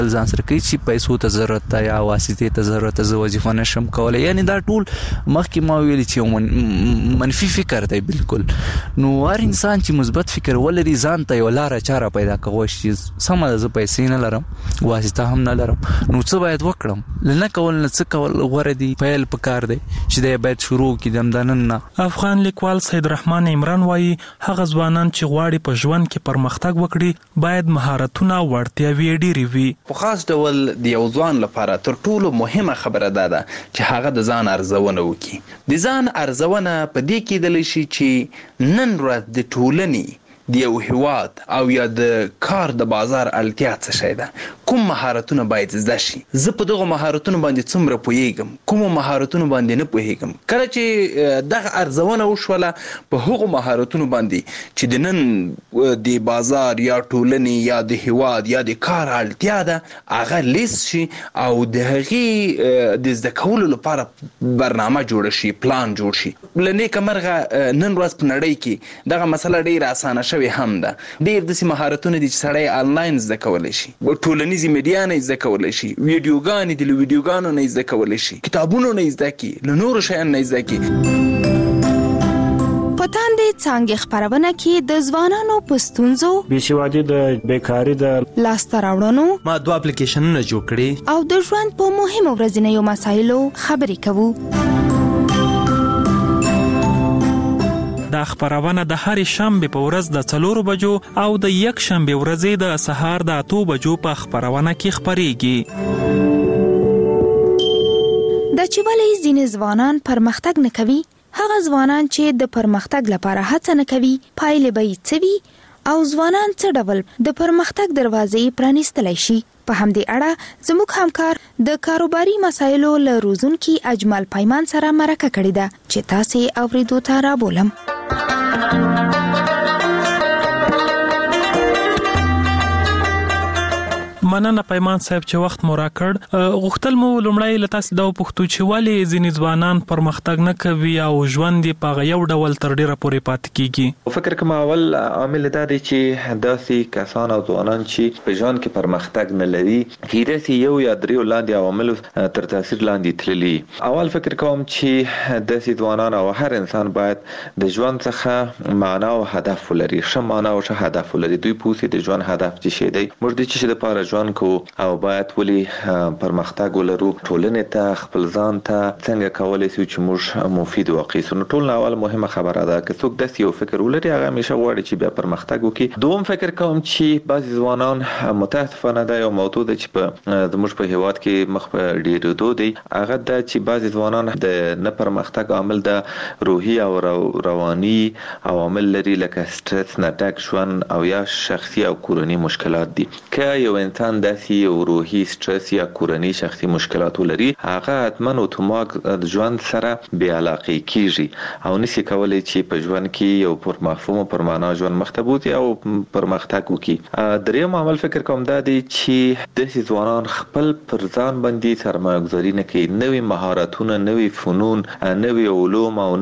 ځان سره کوي چې پیسو ته ضرورت ده یا واسطې ته ضرورت ده، زه وظیفه نشم کولای. یعنی دا ټول مخکې ما ویلي چې منفي فکر دی بالکل. نو هر انسان چې مثبت فکر ولري ځان ته یو لاره چاره پیدا کوي چې سمه ده، زه پیسې نه لرم، واسطه هم نه لرم، نو څه باید وکړم؟ نه کول نه څه کول غوره دي. پیل پکار دی چې دا باید شروع کړم دنن نه. افغان لیکوال سید رحمان عمران وایي هغه ځوانان چې غواړي په ژوند کې پرمختګ وکړي باید مهارتونه او وړتیاوې ډېرې وي. په خاص ډول د یو ځوان لپاره تر ټولو مهمه خبره ده چې هغه د ځان ارزونه وکړي. د ځان ارزونه په دې کې کېدلی شي چې نن ورځ د ټولنې د یو هیواد او یا د کار د بازار اړتیا څه شی ده، کوم مهارتونه باید زده شي، زه په دغه مهارتونو باندې څومره پوهیږم، کوم مهارتونو باندې نه پوهیږم. کله چې دغه ارزونه وشوله په هغو مهارتونو باندې چې د نن د بازار یا ټولنې یا د هیواد یا د کار اړتیا ده هغه لیست شي او د هغې د زده کولو لپاره برنامه جوړه شي، پلان جوړ شي. له نیکه مرغه نن ورځ په نړۍ کې دغه مسله ډېره اسانه شوې هم ده. ډېر داسې مهارتونه دي چې سړی آنلاین زده کولی شي، ټولنیزې میډیا نه زده کولی شي، ویډیوګانې دي له ویډیوګانو نه زده کولی شي، کتابونو نه زده کړي، له نورو شیانو نه زده کړي. په تاندې څانګې خپرونه کې د ځوانانو په ستونزو، بېسوادي د بیکاري د لاسته راوړنو، ما 2 اپلیکیشنونه جوړ کړي او د ژوند په مهمو ورځنیو مسایلو خبرې کوو. دا خبرونه د هر شنبه په ورځ د 4 بجو او د یک شنبه ورځې د سهار د 8 بجو په خبرونه کې خبريږي. د چې ولې ځینې ځوانان پرمختګ نه کوي، هغه ځوانان چې د پرمختګ لپاره هڅه نه کوي پایلې به یې څه وي او ځوانان څه ډول د پرمختګ دروازې پرانیستلی شي. په همدې اړه زموږ همکار د کاروباري مسایلو له روزونکي اجمل پیمان سره مرکه کړې ده چې تاسې اوریدو ته رابولم. مننه پیمان صاحب چې وخت مو راکړ. غوښتل مو لومړی له تاسو دا وپوښتو چې ولې ځینې ځوانان پرمختګ نه کوي او ژوند یې په یو ډول تر ډیره پورې پاتې کیږي. فکر کوم اول عامل دا دی چې داسې کسان او ځوانان چې په ژوند کې پرمختګ نه لري هیڅ یو یا درې لاندې عوامل تر تاثیر لاندې تللي. اول فکر کوم چې داسې ځوانان او هر انسان باید د ژوند څخه معنا او هدف ولري، ښه معنا او ښه هدف ولري. دوی پوهیږي د ژوند هدف څه شی دی، موږ د څه لپاره ژوند کو او باید ولي پرمختګ ولرو، ټولنې ته خپل ځان ته څنګه کولای شو چې موږ مفید واقع سو. ټول اول مهمه خبره ده که څوک داسې یو فکر ولري هغه همیشه غواړي چې بیا پرمختګ وکړي. دوم فکر کوم چې بعضی ځوانان متاسفانه دا یو موضوع ده چې په زموږ په هیواد کې مخ په ډیرېدو دی، هغه دا چې بعضی ځوانان د نه پرمختګ عامل د روحي او رواني عوامل لري لکه سترس، نه ډک ژوند او یا شخصي او کورني مشکلات دي. که یو انسان داسې یو روحي سترس یا کورني شخصي مشکلات ولري هغه حتما اتومات د ژوند سره بې علاقه کیږي او نشي کولای چې په ژوند کې یو پر مفهوم او پر معنا ژوند مختبوطي او پرمختګ وکړي. دریم عمل فکر کوم دا دی چې داسې ځوانان خپل پر ځان باندې سرمایه گذاري نه کوي، نوې مهارتونه، نوې فنون، نوې علوم او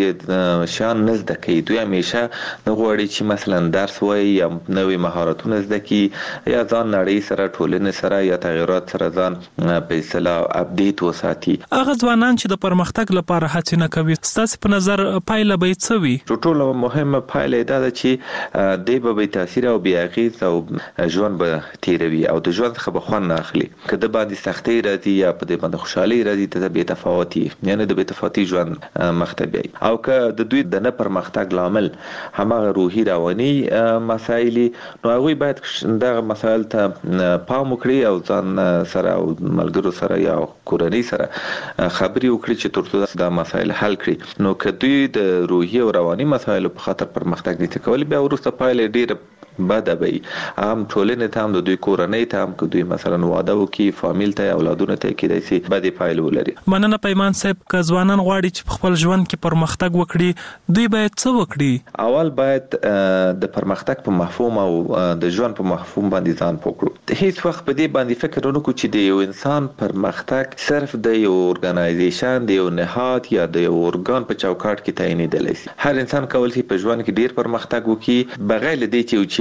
نوې شیان نه زده کوي. دوی همیشه نه غواړي چې مثلا درس وایي یا نوې مهارتونه زده کړي یا ځان نړۍ سره ټولنې سره یا تغیرات سره ځان په اصطلاح اپډیټ وساتي. هغه ځوانان چې د پرمختګ لپاره هڅه نه کوي ستاسو په نظر پایله به څه وي؟ ټول مهمه پایله دا ده چې د به تاثیر او بیا اغیز او ژوند به تیروي او د ژوند څخه به خوند نه اخلي. که د باندې سختي راځي یا په دې باندې خوشحالي راځي ته به تفاوتي، یعنی د به تفاوتي ژوند مختبي. او که د دوی د نه پرمختګ لامل همغه روحي رواني مسایل نو هغه باید دغه مسایل ته پام وکړي او ځان سره او ملګرو سره یا کورنۍ سره خبرې وکړي چې ترڅو دا مسایل حل کړي. نو که دوی د روحي او رواني مسایلو په خاطر پرمختګ نشي کولی بیا وروسته پایله ډیره بده وي. هم ټولنې ته هم د دوی کورنۍ ته هم که دوی مثلا واده وکړي فامیل ته اولادونه ته کېدای شي بدې پایلې ولري. مننه پیمان صاحب. که ځوانان غواړي چې په خپل ژوند کې پرمختګ وکړي دوی باید څه وکړي؟ اول باید د پرمختګ په مفهوم او د ژوند په مفهوم باندې ځان پوه کړو. هیڅ وخت په دې باندې فکر ونه کړو چې د یو انسان پرمختګ صرف د یو ارګنایزیشن، د یو نهاد یا د یو ارګان په چوکاټ کې تعینېدلی شي. هر انسان کولی شي په ژوند کې ډیر پرمختګ وکړي بغیر له دې چې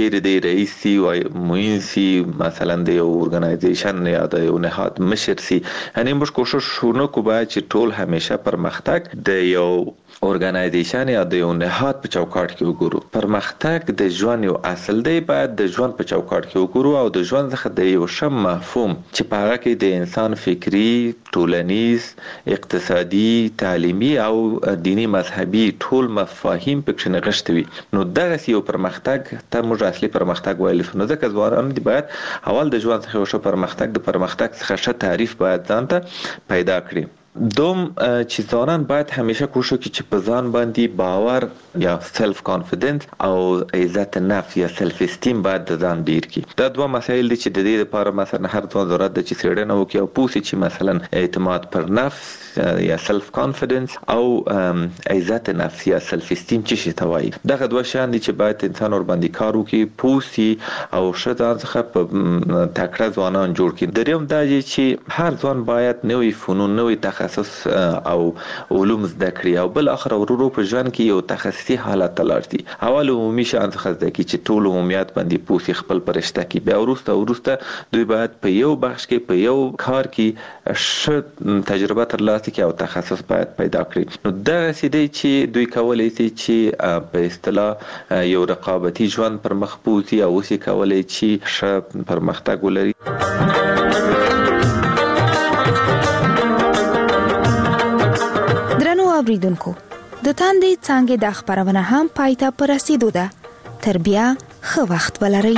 چیرې دی رئیس سي او معین سي مثلا د یو اورګنایزیشن یا د یو نهاد مشر سي یعنی موږ کوشش وکړو باید چې ټول همیشه پرمختګ د یو اورګنایزیشن یا د یو نهاد په چوکاټ کې وګورو. پرمختګ د ژوند یو اصل دی، باید د ژوند په چوکاټ کې وګورو او د ژوند څخه د یو شم مفهوم چې په هغه کې د انسان فکری، ټولنیز، اقتصادي، تعلیمي او دینی مذهبي ټول مفاهیم پکې نغښتي وي. نو دغه یو پرمختګ ته موږ اصلي پرمختګ ویل شو. نو ځکه ځوانان دي باید اول د ژوند څخه یو پرمختګ د پرمختګ څخه ښه تعریف باید ځان ته پیدا کړي. دوم چې ځوانان باید همیشه کوشش وکړي چې په ځان باندې باور یا سلف کانفیډنس او عزت نفس یا سلف استیم باید د ځان ډیر کړي. دا دوه مسایل دي چې د دې لپاره مثلا هر ځوان ضرورت ده چې څېړنه وکړي او پوه شي چې مثلا اعتماد پر نفس یا سلف کانفیډنس او عزت نفس یا سلف استیم څه شي ته وایي. دغه دوه شیان دي چې باید انسان ور باندې کار وکړي، پوه شي او ښه ځان څخه په تکړه ځوانان جوړ کړي. دریم دا چې هر ځوان باید نوې فنون، نوې تخصص او علوم زده کړي او بل اخر ورورو په ژوند کې یو تخصصي حالت تلار دي. اول عمومي شان څخه زده کړي چې ټول عمومیت باندې پوسی خپل پرشته کې، بیا وروسته دوی باید په یو بخش کې په یو کار کې ښه تجربه ترلاسه کړي او تخصص باید پیدا کړي. نو دغه سیدی چې دوی کولای شي چې په اصطلاح یو رقابتي ژوند پر مخ بوځي او اوس کولای شي ښه پرمختګ ولري. اوریدونکو د تاندې څنګه د خبرونه هم پایته پر رسیدو ده. تر بیا ښه وخت ولرئ.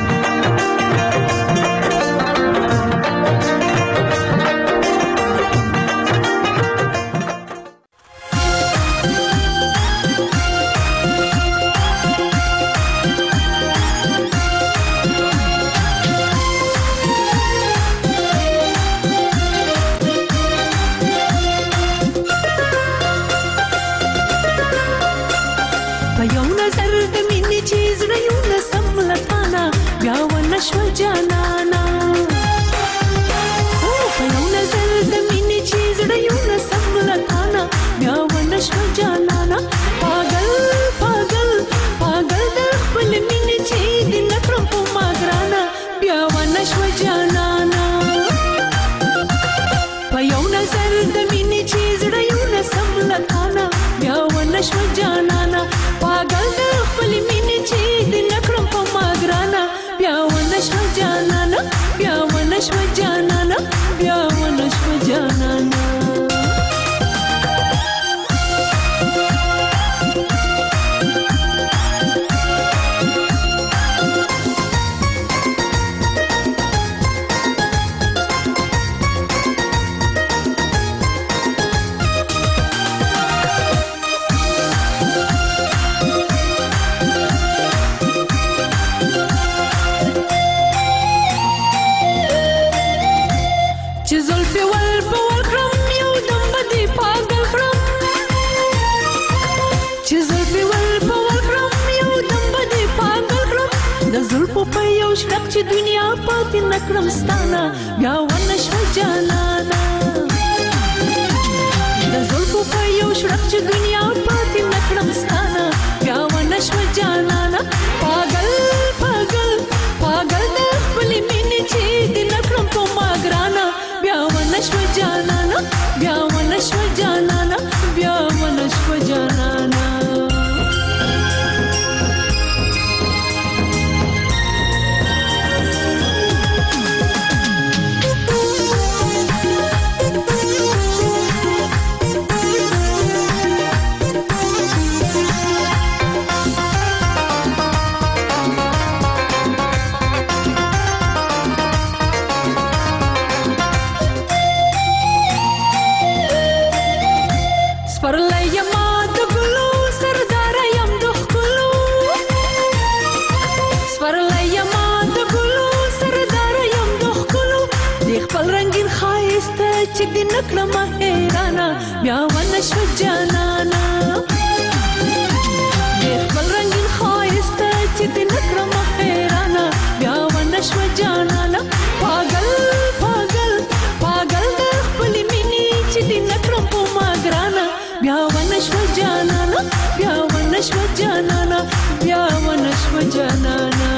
چې دنیا پاتې نکړم ستانه بیا ونشو جانانا د زلفو په یو شړک چې دنیا پاتې نکړم ستانه بیا ونشو جانانا پاگل پاگل پاگل د خپل مینې چې د نکړم په ما ګرانا بیا ونشو جانانا بیا ونشو جانانا بیا ونشو جانانا چې د نکړم هیرانا بیا ونشو جانانا د خپل رنگین ښایسته چې د نکړم هیرانا بیا ونشو جانانا پاگل پاگل پاگل د خپل مینې چې د نکړم په ما ګرانا بیا ونشو جانانا بیا ونشو جانانا بیا ونشو جانانا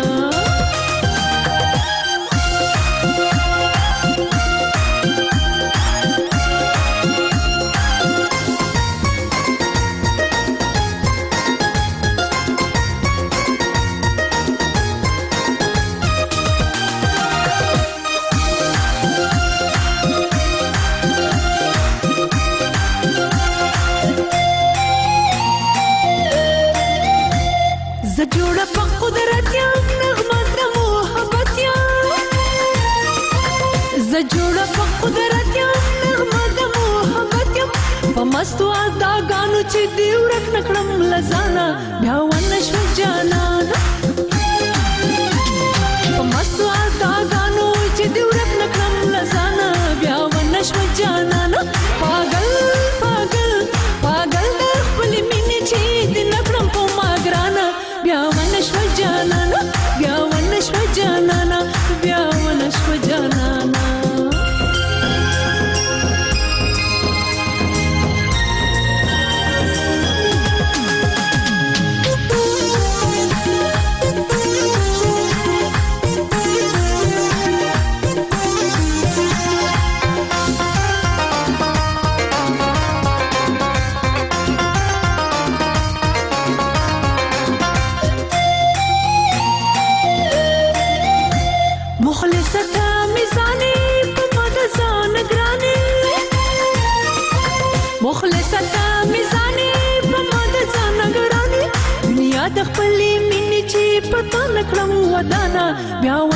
ز جوړه په قدرت یم نغمه د محبت یم په مستو اداګانو چې دی ورک نکړم لزانا بیا ونشو جانانا په مستو اداګانو چې دی ورک نکړم لزانا بیا ونشو جانانا پاگل پاگل پاگل د خپل مینې چې دی نکړم په ما ګرانا بیا ونشو جانانا بیا ونشو جانانا بیا ونشو جانانا مخلصتا میزانی په ماده ځان غراني دنیا د خپلې مینې چې پتا نکړم ودانا بیا